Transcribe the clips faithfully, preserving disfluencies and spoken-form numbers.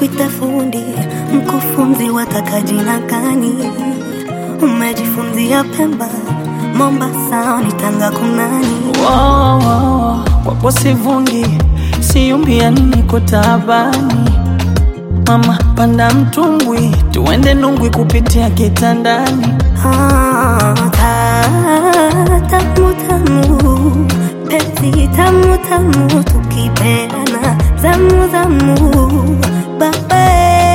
nikuite fundi, mkufunzi wataka jina gani? Umejifunzia Pemba, Mombasa, ni Tanga kunani? Wow, wow, kwako sivungi, siyumbia niko taabani. Mama panda mtumbwi, tuende Nungwi kupitia kitandani. Ah, tamu tamu, penzi tamu tamu, tukipeana zamu zamu, babe.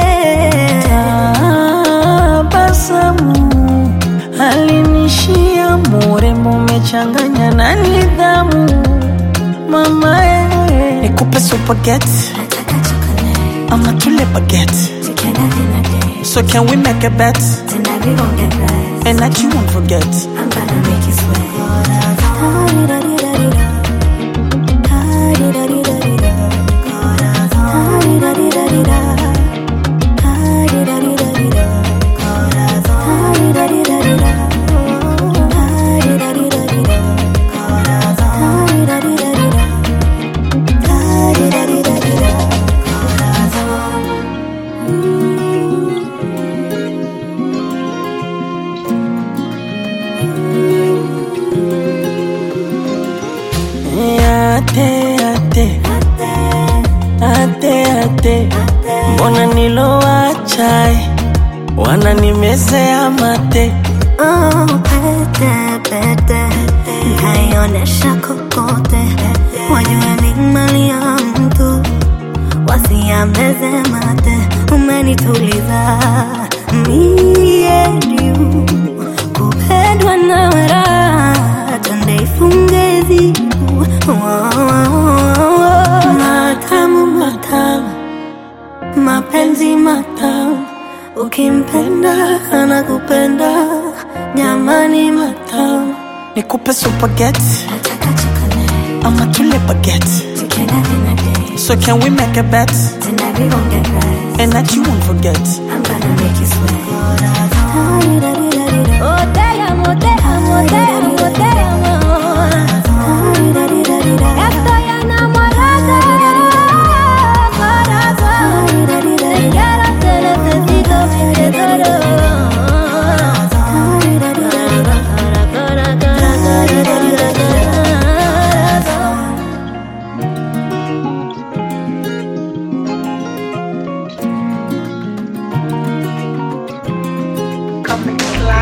Tabasamu alinishia, murembo umechanganya na nidhamu. Mama eh, nikupe spaghetti, Nataka chocolate, ama tule baguette. together in a day. So can we make a bet? Tonight we gon' get right, And that you won't forget. I'm gonna make you sweat. Ate, ate, ate, ate, mbona nilowacha wana nimezea mate. Oh, pete, pete, nkaionesha kokote, wajue ni mali ya mtu, wasiameze mate. Umenituliza mie juu, kupendwa nawe raha, twende ifunge zibu. Matamu matamu, mapenzi matamu, ukimpenda anakupenda, jamani matamu. Nikupe spaghetti, Nataka chocolate, ama tule baguette. together in a day. So can we make a bet? Tonight we gon' get right, And that you won't forget. I'm gonna make you sweat. Oh, te amo, te amo, te amo, te amo. Estoy enamorada, corazón. Te quiero, te necesito, te adoro. Come and slide.